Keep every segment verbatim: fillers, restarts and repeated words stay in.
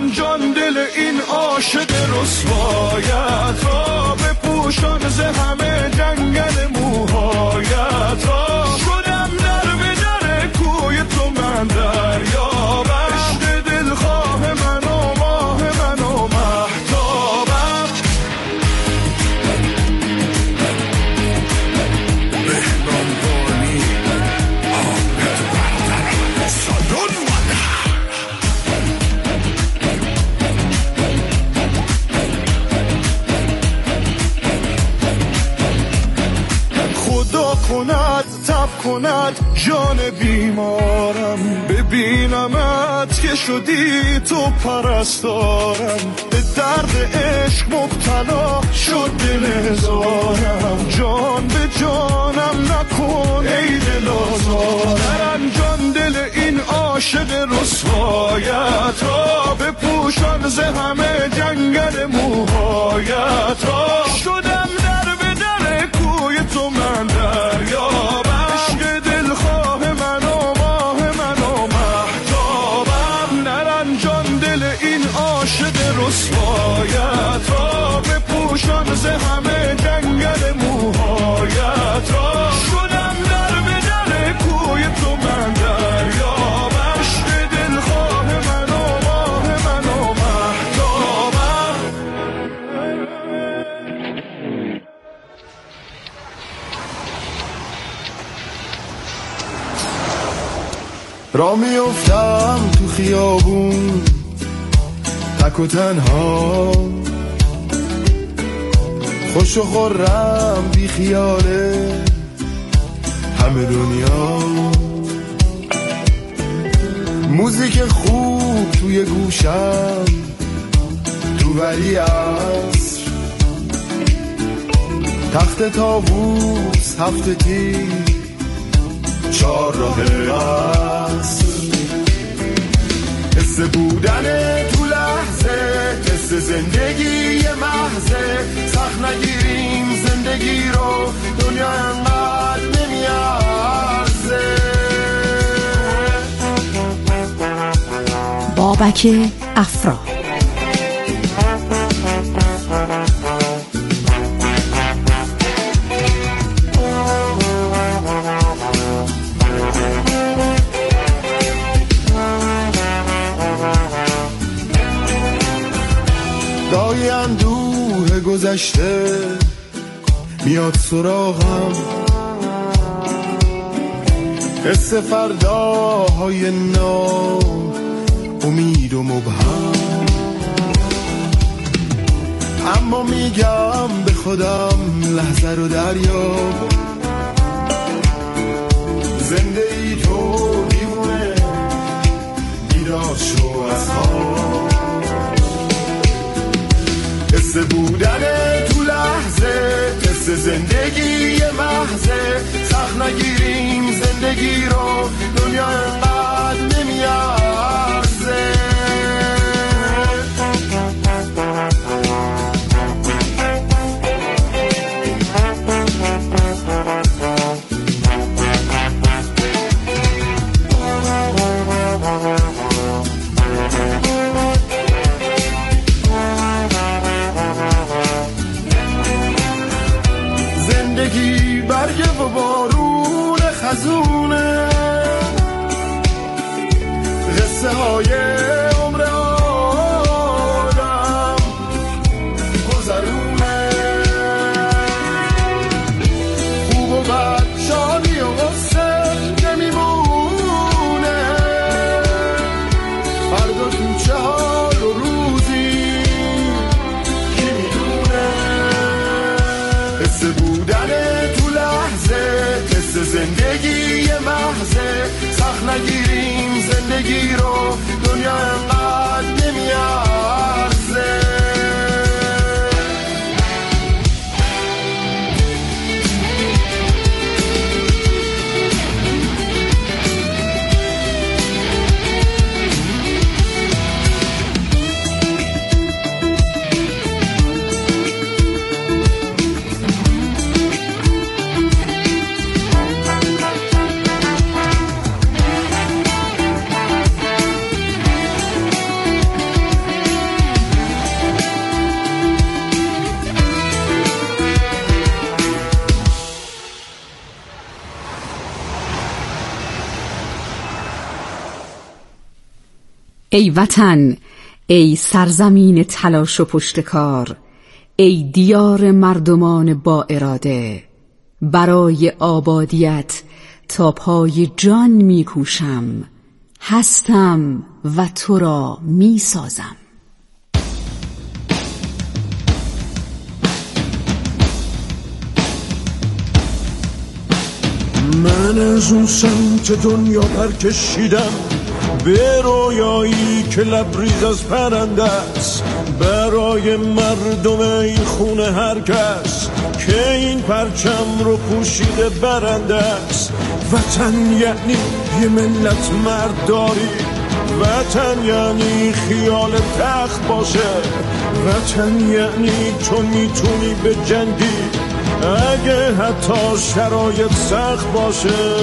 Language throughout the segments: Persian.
نرنجان دل این عاشق رسوایت را بپوشان ز همه جنگل موهایت را شدم در به در کوی تو من دریابم عشق دلخواه من و ماه من و مهتابم بهنام بانی حامد برادر سالون خدا کند تب کند جان بیمارم ببینمت که شدی تو پرستارم به درد عشق مبتلا شد دل هزارم جان به جانم نکن ای دل آزارم نرنجان دل این عاشق رسوایت را بپوشان ز همه جنگل موهایت را شدم در به در کوی تو من دریابم عشق دلخواه من و ماه من و مهتابم نرنجان دل این عاشق رسوایت را بپوشان ز همه جنگل موهایت را شدم در به در کوی تو من دریابم عشق دلخواه من و ماه من و مهتابم را میافتم تو خیابون تک و تنها خوش و خورم بی خیاله همه دنیا موزیک خوب توی گوشم تو ولی عصر تخت طاووس هفته تیر چار راه عصر حس بودن تو لحظه حس زندگی محضه سخت نگیریم زندگی رو دنیا انقدر نمیارزه بابک افرا دای اندوه گذشته میاد سراغم حس فرداهای نو امید و مبهم اما میگم به خودم لحظه رو دریاب زنده ای تو دیوونه بیدار شو از خواب حس بودن تو لحظه حس زندگی محضه سخت نگیریم زندگی رو دنیا انقدر نمیارزه زندگی برگ و بارون خزونه قصه های عمر آدم گذرونه خوب و بد شادی و غصه نمیمونه فردا تو چه حال و روزی کی میدونه حس بودن تو لحظه حس زندگی محضه سخت نگیریم زندگی رو دنیا انقدر نمیارزه ای وطن، ای سرزمین تلاش و پشتکار، ای دیار مردمان با اراده، برای آبادیت تا پای جان می کوشم، هستم و تو را می سازم. من از اون سمت دنیا پر کشیدم به رویایی که لبریز از پرنده است، برای مردم این خونه هر کس که این پرچم رو پوشیده برنده است. وطن یعنی یه ملت مرداری، وطن یعنی خیال تخت باشه، وطن یعنی تو میتونی به جنگی اگه حتی شرایط سخت باشه.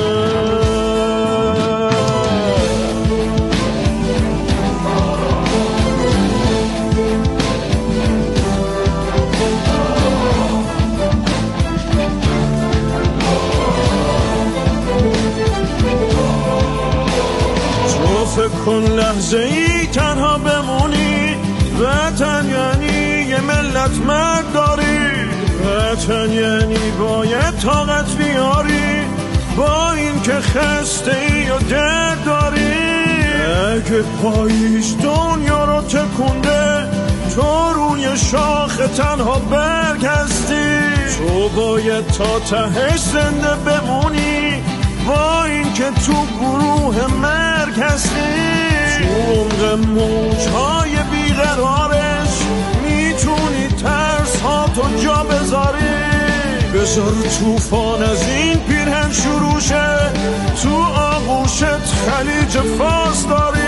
تو فکر کن لحظه ای تنها بمونی، وطن یعنی یه ملت مرد داری، وطن یعنی باید طاقت بیاری با این که خسته ای و درد داری. اگه پاییز دنیا رو تکونده تو روی شاخ تنها برگ هستی، تو باید تا تهش زنده بمونی با این که تو گروه مرگ هستی. تو عمق موجهای بیقرارش میتونی ترس ها تو جا بذاری، بذار توفان از این پیرهن شروع شه، تو آغوشت خلیج فارس داری.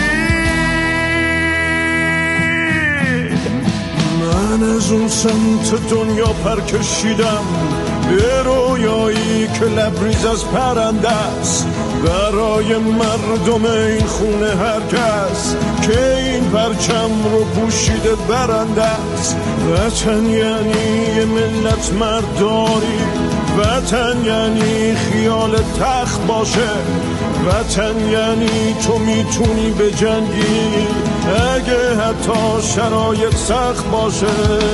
من از اون سمت دنیا پر کشیدم به رویایی که لبریز از پرنده است، برای مردم این خونه هر کس که این پرچم رو پوشیده برنده است. وطن یعنی یه ملت مرداری، وطن یعنی خیال تخت باشه، وطن یعنی تو میتونی به جنگی اگه حتی شرایط سخت باشه.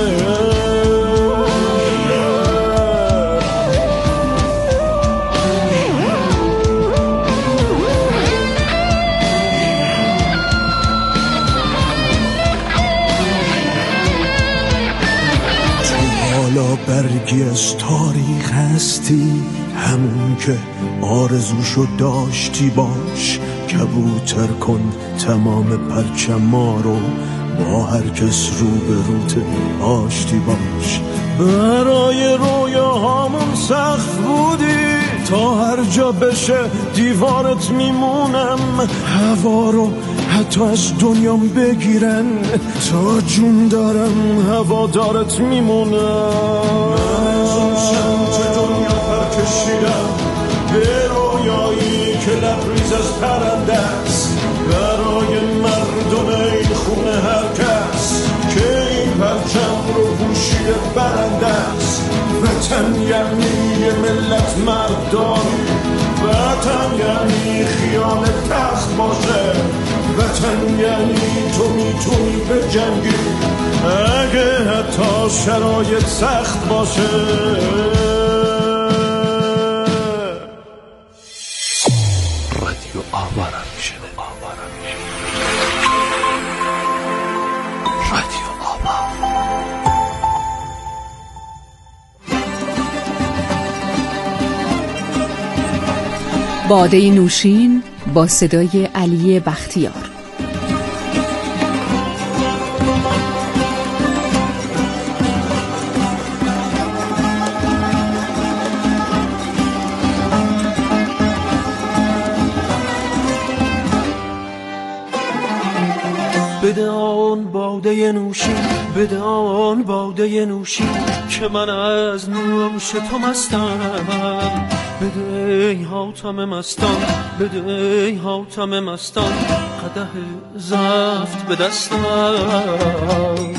بالا برگی از تاریخ هستی، همون که آرزوشو داشتی باش، کبوتر کن تمام پرچما رو، با هر کس رو به روت آشتی باش. برای رویاهامون سخت بودی تا هر جا بشه دیوارت میمونم، هوا رو حتی از دنیام بگیرن تا جون دارم هوادارت میمونم. من از اون سمت دنیا پر کشیدم به رویایی که لبریز از پرنده است، برای مردم این خونه هر کس که این پرچم رو پوشیده برنده است. وطن یعنی یه ملت مرداری، وطن یعنی خیال تخت باشه، وطن یعنی تو میتونی به جنگی اگه حتی شرایط سخت باشه. رادیو آوارم شده، آوارم شده. رادیو آوا. باده نوشین با صدای علی بختیار. بده آن باده نوشین، بده آن باده نوشین که من از نوش تو مستم. بده ای حاتم مستان، بده ای حاتم مستان قدح زفت به دستم.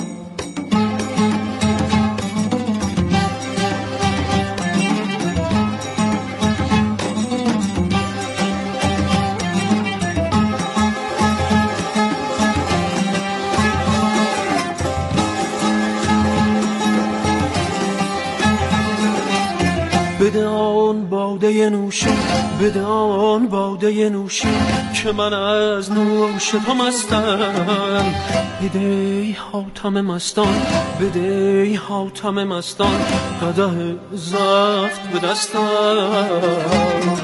باده نوشین بده آن باده نوشین که من از نوش تو مستم. بده ای حاتم مستان بده ای حاتم مستان قدح زفت به دستم.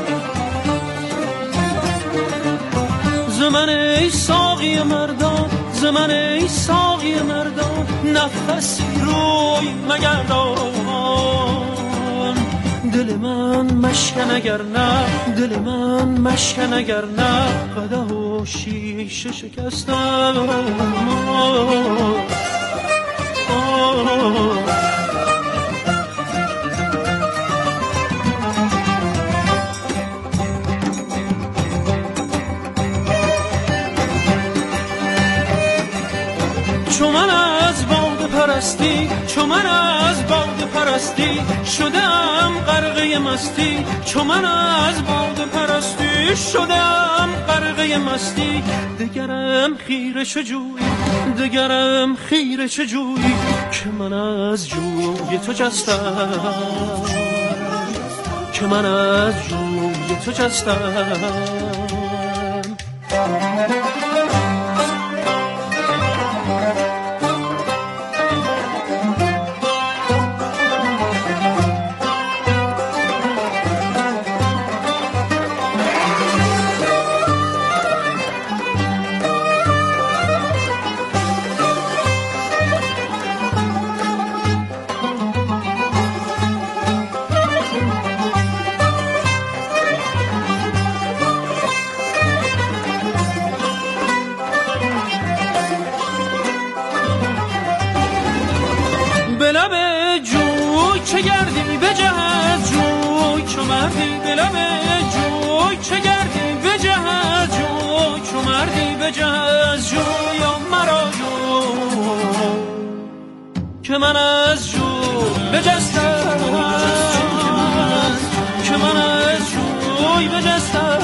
زمن ای ساقی مردان زمن ای ساقی مردان نفسی روی مگردان. دل من مشکن اگر نه دل من مشکن اگر نه قدح و شیشه شکستم. چو من از باده پرستی چو من از باده پرستی شدم غرقه مستی. چو من از باده پرستی شدم غرقه مستی. دگرم خیره چه جویی دگرم خیره چه جویی که من از جوی تو جستم که من از جوی تو جستم. چه گردی به جهت جوی چو مردی به لب جوی چه گردی به جهت جوی چو مردی به جهت جوی مرا جو که من از جوی بجستم که من از جوی بجستم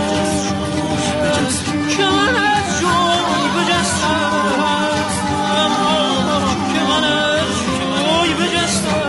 که من از جوی بجستم که من از جوی بجستم.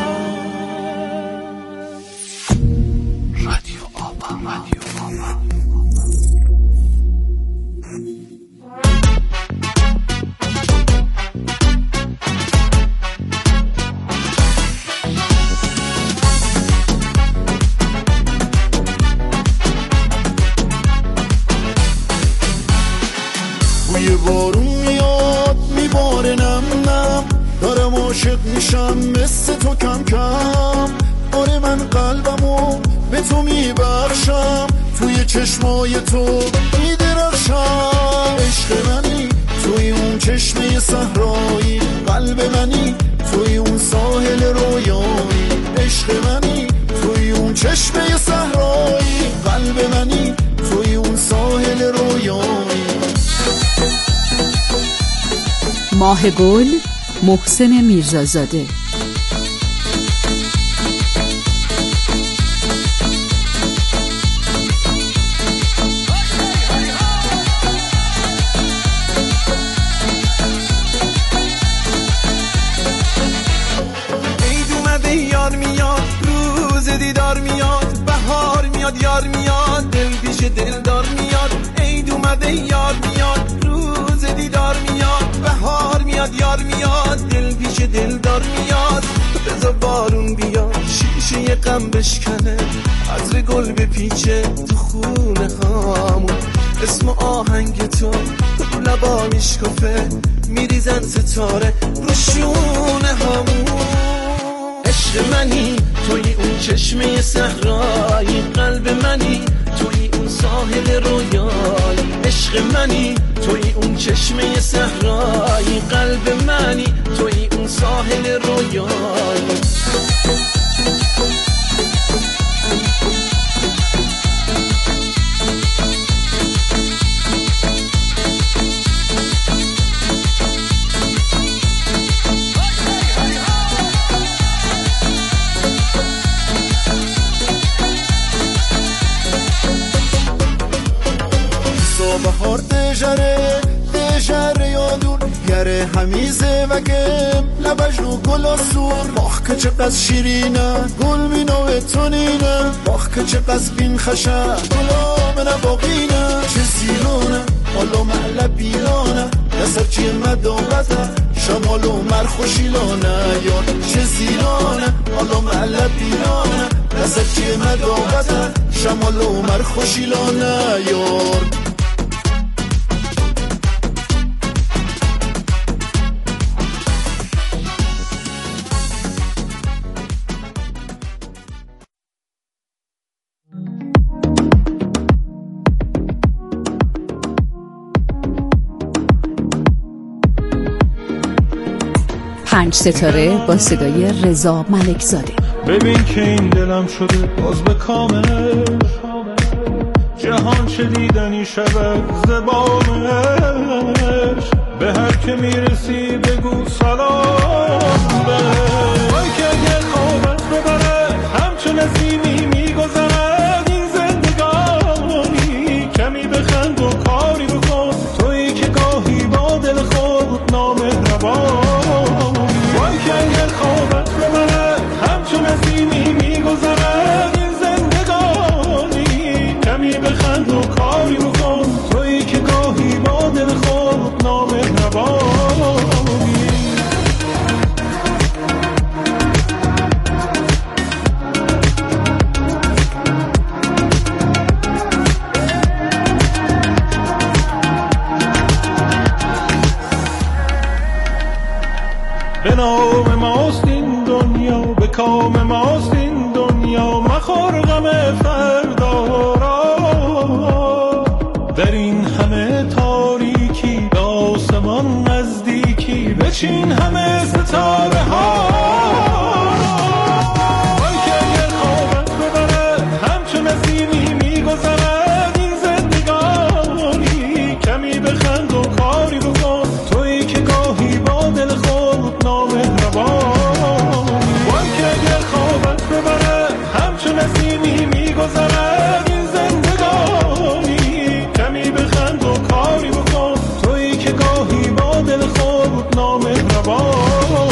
بوی بارون میاد میباره نم نم دارم عاشق میشم مثل تو کم کم. آره من قلبمو به تو میبخشم توی چشمای تو میدرخشم. عشق منی توی اون چشمه صحرایی قلب منی توی اون ساحل رویایی. عشق منی توی اون چشمه صحرایی قلب منی توی اون ساحل رویایی. ماه گل محسن میرزازاده. عید اومده یار میاد روز دیدار میاد بهار میاد یار میاد دل پیش دلدار میاد. عید اومده یار میاد روز دیدار میاد بهار میاد یار میاد دل پیش دلدار میاد. بذار بارون بیاد شیشه غم بشکنه عطر گل بپیچه تو خونه هامون. اسم آهنگ تو رو لبا میشکفه میریزن ستاره رو شونه هامون. عشق منی توی اون چشمه صحرایی قلب منی توی اون ساحل رویایی. عشق منی توی اون چشمه صحرایی قلب منی توی اون ساحل رویایی. بهار دژره دژره یادون گره همیزه و گم لبش رو گل و سور باخ که چقدر شیرینه گل مینوه تونینه باخ که چقدر بین خشه گلام نباقینه چه زیرونه حالا محله بیرانه نصر چیه مدامته شمال و مرخوشیلانه یار چه زیرانه حالا محله بیرانه نصر چیه مدامته شمال و مرخوشیلانه یار پنج ستاره با صدای رضا ملکزاده. ببین که این دلم شده باز به کامل جهان چه دیدنی شود زبانش به هر که میرسی بگو سلام بهش وای که اگه خوابت ببره همچون نسیمی میگذرد این زندگانی کمی بخند و کاری بکن تویی که گاهی با دل خود نامهربان اگر خوابت ببره همچون نسیمی میگذرد این زندگانی کمی بخند و کاری بکن تویی که گاهی با دل خود نامهربانی به نام ماست این دنیا به کام ماست این دنیا مخور غم فردا را در این همه تاریکی به آسمان نزدیکی بچین همه ستاره ها وای که اگر خوابت ببره همچون نسیمی میگذرد این زندگانی کمی بخند و کاری بکن تویی که گاهی با دل خود نامهربانی وای که اگر خوابت ببره همچون نسیمی میگذرد این زندگانی کمی بخند و کاری بکن تویی که گاهی با دل خود نامهربانی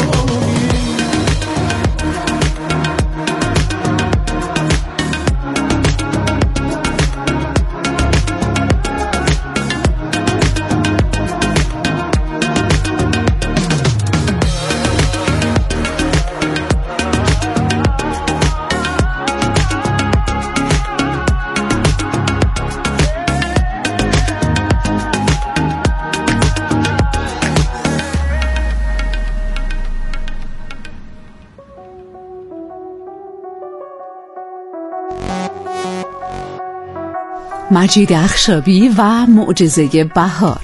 مجید اخشابی و معجزه بهار.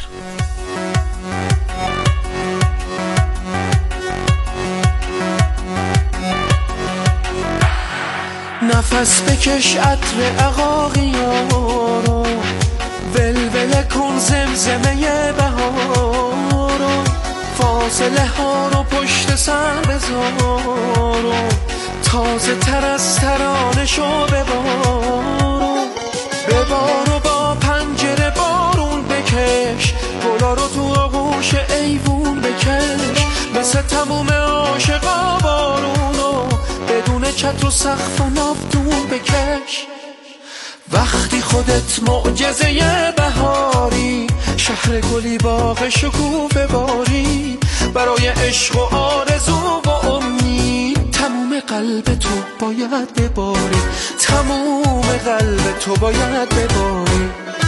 نفس بکش عطر عقاقیارو ولوله کن زمزمه بهارو فاصله ها رو پشت سر بذارو تازه تر از ترانشو ببارو ببارو با پنجره بارون بکش گلا رو تو آغوش ایوون بکش مثل تموم عاشقا بارونو بدون چتر و سقف و ناودون بکش وقتی خودت معجزه بهاری شهر گلی باغ شکوفه باری برای عشق و آرزو و امید تموم قلب تو باید بباری تموم قلب تو باید بباری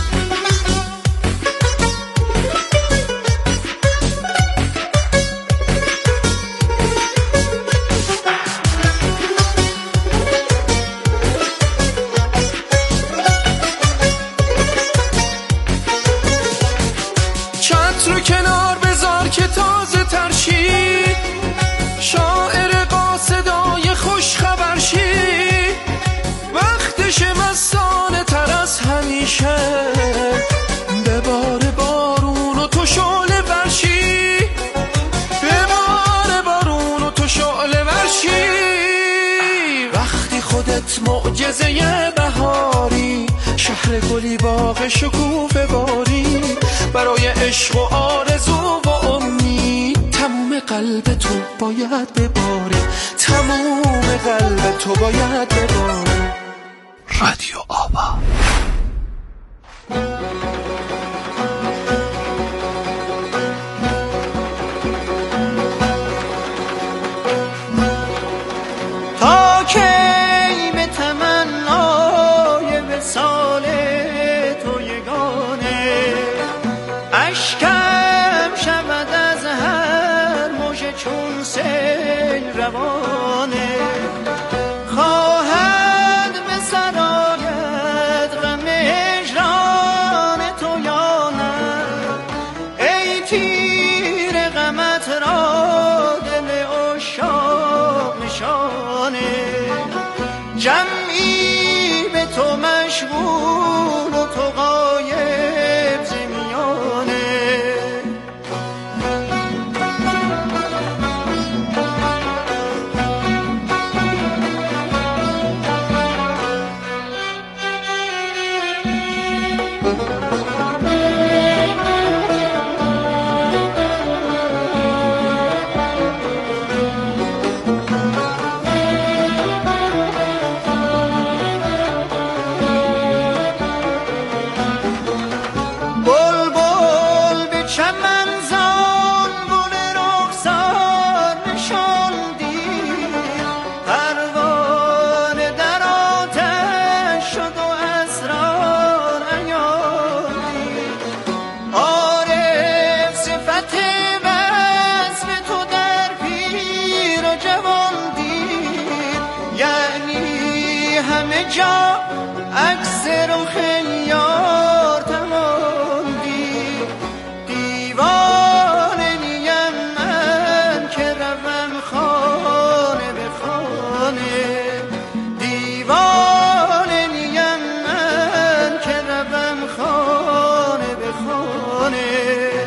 چتر کنار بذار که تازه ترشی شاعر قاصدای خوش خبر شی وقتش مستانه تر از همیشه ببار بارون و تو شعله ورشی ببار بارون و تو شعله ورشی وقتی خودت معجزه بهاری شهر گلی باغ شکوفه باری برای عشق و آرزو و امید قلب تو باید بباره، تموم قلب تو باید بباره. رادیو آوا. تا کی به تمنای وصال تو یگانه، اشکم شود از هر موج چون سیل روانه. خواهد به سرایت غم هجران تو یا نه، ای تیر غمت را دل عشاق نشانه. جمعی به تو مشغول و تو غایب ز میانه. بلبل به چمن زان گل رخسار نشاندی، پروانه در آتش شد و اسرار عیاندی. عارف صفت وصف تو در پیر و جوان دید، یعنی همه جا عکس رخ یار تمام دید. دیوانه نیم من که روم خانه به خانه، دیوانه نیم من که روم خانه به خانه.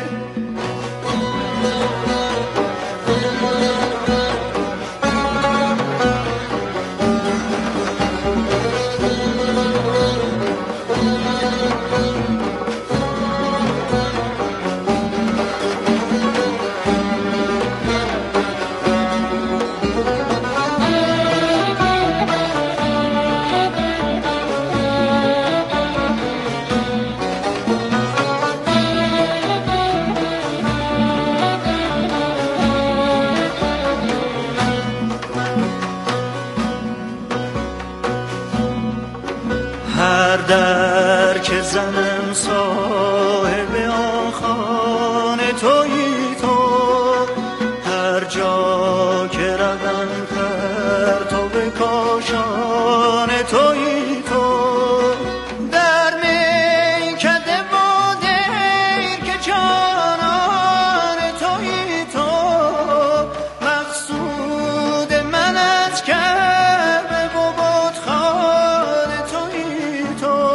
هر در که زنم صاحب آن خانه تویی تو، هر جا که روم پرتو کاشان تویی تو. در میکده و دیر که جانان تویی تو، مقصود من از کعبه و بتخانه تویی تو.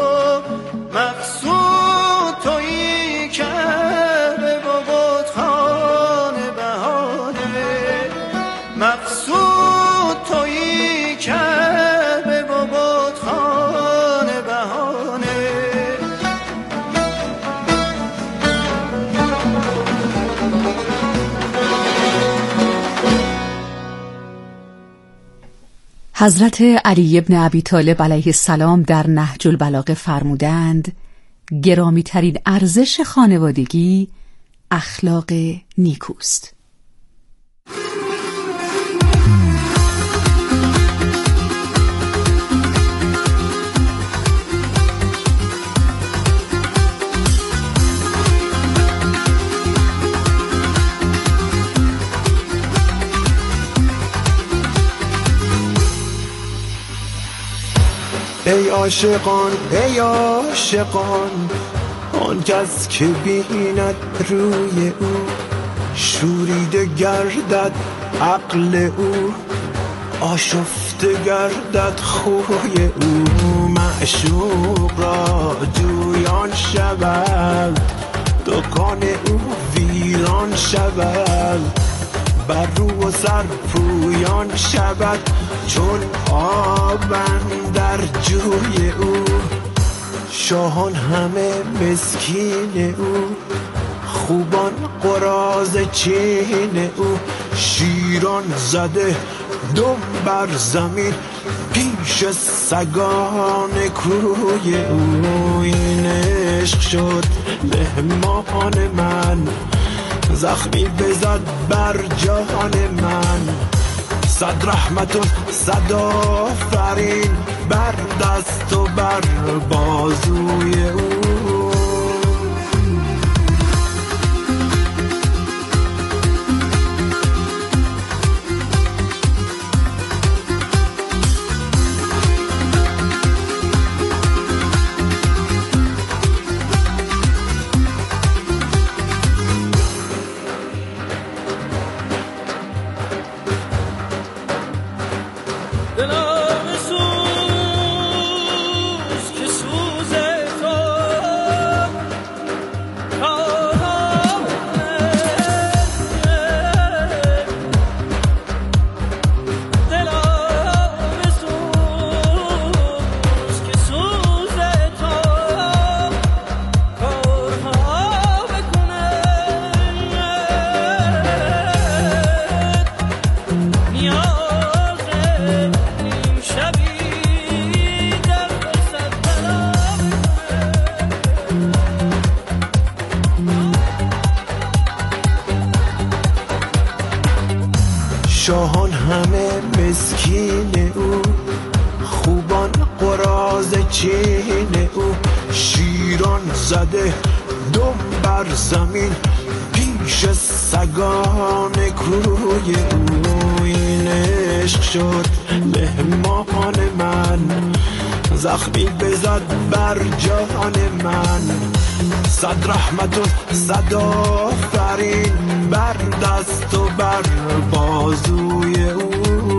مقصود تویی کعبه و بتخانه بهانه. مقصود تویی کعبه و بتخانه بهانه. حضرت علی ابن ابی طالب علیه السلام در نهج البلاغه فرمودند گرامی ترین ارزش خانوادگی اخلاق نیکوست. ای عاشقان ای عاشقان، آن کس که بیند روی او، شوریده گردد عقل او، آشفته گردد خوی او. معشوق را جویان شود، دکان او ویران شود، بر رو و سر پویان شود، چون آبن در جوی او. شاهان همه مسکین او، خوبان قراز چین او، شیران زده دم بر زمین پیش سگان کوی او. این عشق شد مهمان من، زخمی بزد بر جان من. صد رحمت و صد آفرین بر دست و بر بازوی او. شاهان همه مسکین او، خوبان قراز چین او، شیران زده دم بر زمین پیش سگان کوی او. این عشق شد مهمان من، زخمی بزد بر جان من. صد رحمت و صد آفرین بر دست و بر بازوی او.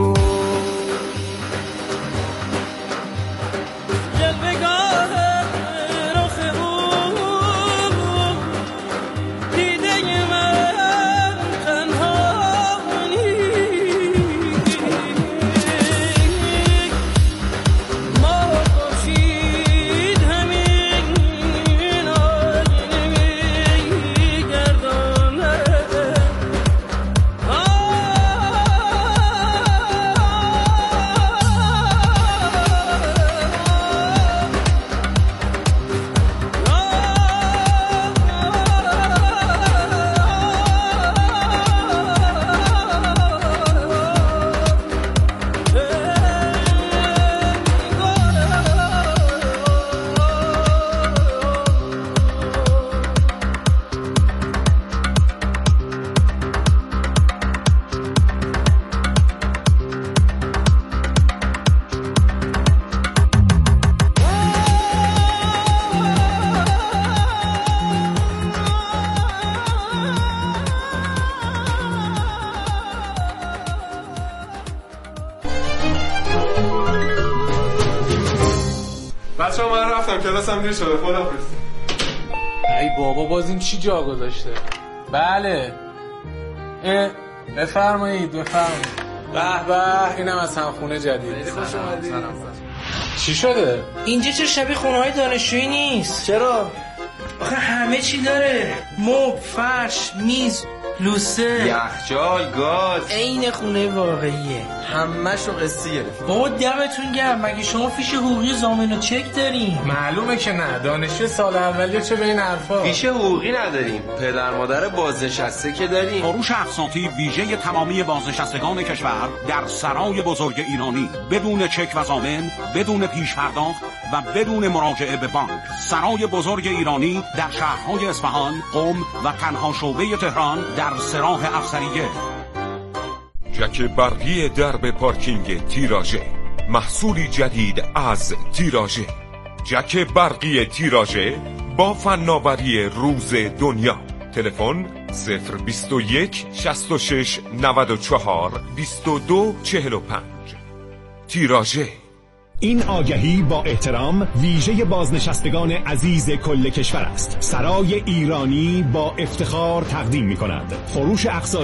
بچه ها من رفتم کلاسم دیر شده، خداحافظ. ای بابا باز این چی جا گذاشته؟ بله اه بفرمایید بفرمایید. به به اینم از همخونه جدید. خوش اومدید. چی شده؟ اینجا چه شبیه خونه های دانشجویی نیست؟ چرا؟ آخه همه چی داره، مبل، فرش، میز، لوسه، یخچال، گاز، عین خونه واقعیه. همه‌شو قسطی گرفت. بابا دمتون گرم، مگه شما فیش حقوقی ضامن و چک دارین؟ معلومه که نه، دانشجو سال اولیه چه به این حرفا. فیش حقوقی نداریم، پدر مادر بازنشسته که داریم. فروش اقساطی ویژه تمامی بازنشستگان کشور در سرای بزرگ ایرانی، بدون چک و ضامن، بدون پیش پرداخت و بدون مراجعه به بانک. سرای بزرگ ایرانی در شهرهای اصفهان، قم و تنها شعبه تهران در سراح افسریه. جک برقی درب پارکینگ تیراژه، محصولی جدید از تیراژه. جک برقی تیراژه با فناوری روز دنیا. تلفن صفر بیست و یک شصت و شش نود و چهار بیست و دو چهل و پنج. تیراژه. این آگهی با احترام ویژه بازنشستگان عزیز کل کشور است. سرای ایرانی با افتخار تقدیم می کند فروش اقساطی